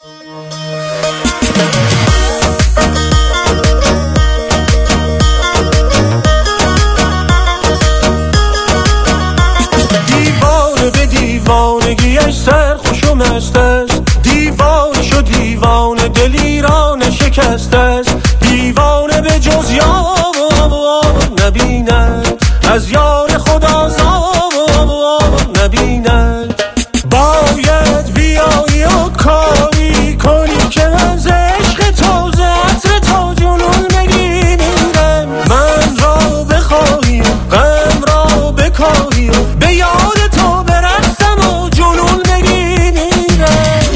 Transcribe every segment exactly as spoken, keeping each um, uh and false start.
دیوانه به دیوانگیش سرخوش و مست است، دیوانه شو دیوانه دلیران شکست است. دیوانه به جز یار نبیند، از یار خدا زار نبیند. باید بیایی و کاری کنی که از عشق تو ز عطر تا جنون نگیرم. من را بخواهی غم را بکاهی، به یاد تو برقصم و جنون نگیرم.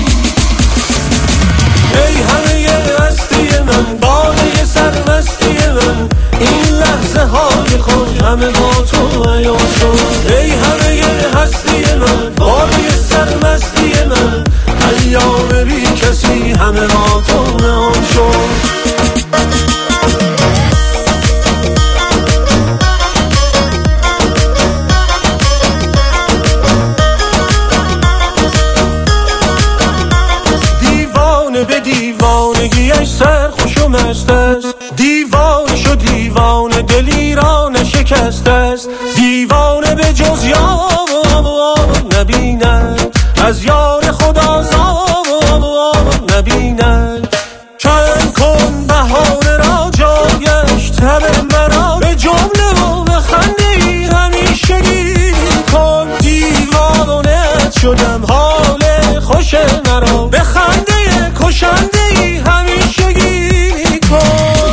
ای همه هستی من، باده سرمستی من، این لحظه های خوش همه با تو عیان شد. ای همه هستی من، باده سرمستی من، ایام بی کسی همه با تو عیان شد. به دیوانگیش سرخوش و مست است، دیوانه شو دیوانه دلیران شکست است. دیوانه به جز یار نبیند، از یار خدا زار نبیند. چند کن بهانه را جایش تب مرا، به جمله و به خنده ای همیشگی کن. دیوانه شدم حال خوش مرا، به خنده کشنده ای همیشگی کن.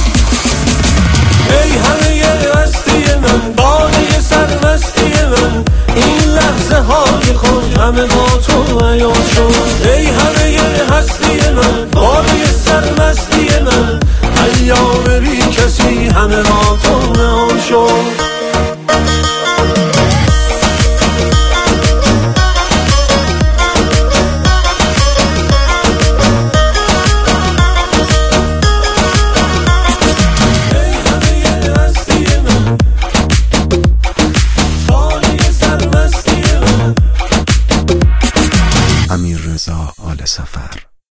ای همه هستی من، باده سرمستی من، این لحظه های خوش همه با تو عیان شد. ای همه هستی من، باده سرمستی من، ایام بی کسی همه با تو عیان شد.